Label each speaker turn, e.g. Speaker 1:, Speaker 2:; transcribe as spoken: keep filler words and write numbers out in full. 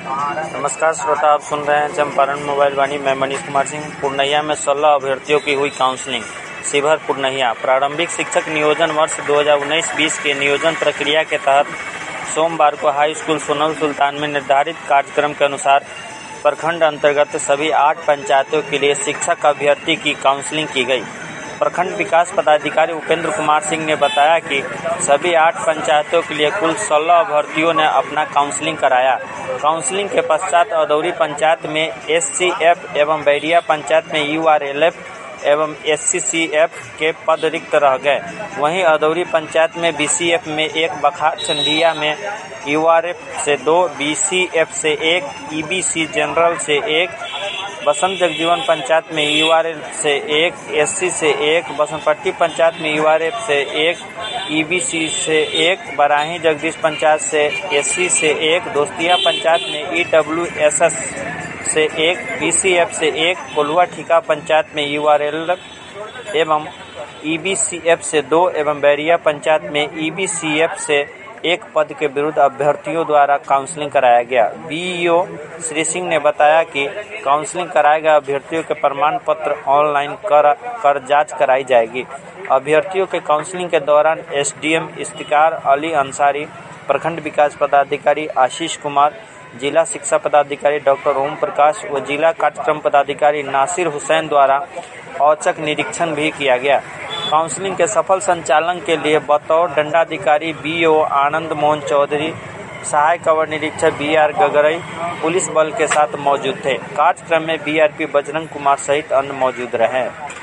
Speaker 1: नमस्कार श्रोता, आप सुन रहे हैं चंपारण मोबाइल वाणी। मैं मनीष कुमार सिंह। पूर्णिया में सोलह अभ्यर्थियों की हुई काउंसलिंग। शिवहर पूर्णिया प्रारंभिक शिक्षक नियोजन वर्ष दो हज़ार उन्नीस बीस के नियोजन प्रक्रिया के तहत सोमवार को हाई स्कूल सोनल सुल्तान में निर्धारित कार्यक्रम के अनुसार प्रखंड अंतर्गत सभी आठ पंचायतों के लिए शिक्षक अभ्यर्थी की काउंसलिंग की गई। प्रखंड विकास पदाधिकारी उपेंद्र कुमार सिंह ने बताया कि सभी आठ पंचायतों के लिए कुल सोलह अभ्यर्थियों ने अपना काउंसलिंग कराया। काउंसलिंग के पश्चात अदौरी पंचायत में एस सी एफ एवं बैरिया पंचायत में यू आर एल एफ एवं एस सी सी एफ के पद रिक्त रह गए। वहीं अदौरी पंचायत में बी सी एफ में एक, बखार चंडिया में यू आर एफ से दो, बी सी एफ से एक, ई बी सी जनरल से एक, बसंत जगजीवन पंचायत में यू आर एल से एक, एस सी से एक, बसंतपट्टी पंचायत में यू आर एफ से एक, ई बी सी से एक, बराही जगदीश पंचायत से एस सी से एक, दोस्तिया पंचायत में ई डब्ल्यू एस एस से एक, बी सी एफ से एक, कोल्हुआ ठीका पंचायत में यू आर एल एवं ई बी सी एफ से दो एवं बैरिया पंचायत में ई बी सी एफ से एक पद के विरुद्ध अभ्यर्थियों द्वारा काउंसलिंग कराया गया। B E O Shri Singh ने बताया कि काउंसलिंग कराए गए अभ्यर्थियों के प्रमाण पत्र ऑनलाइन कर कर जांच कराई जाएगी। अभ्यर्थियों के काउंसलिंग के दौरान S D M Iftikhar Ali Ansari, प्रखंड विकास पदाधिकारी आशीष कुमार, जिला शिक्षा पदाधिकारी डॉक्टर ओम प्रकाश व जिला कार्यक्रम पदाधिकारी नासिर हुसैन द्वारा औचक निरीक्षण भी किया गया। काउंसलिंग के सफल संचालन के लिए बतौर दंडाधिकारी बी ओ आनंद मोहन चौधरी, सहायक अवर निरीक्षक बी आर गगरई पुलिस बल के साथ मौजूद थे। कार्यक्रम में B R P Bajrang Kumar सहित अन्य मौजूद रहे।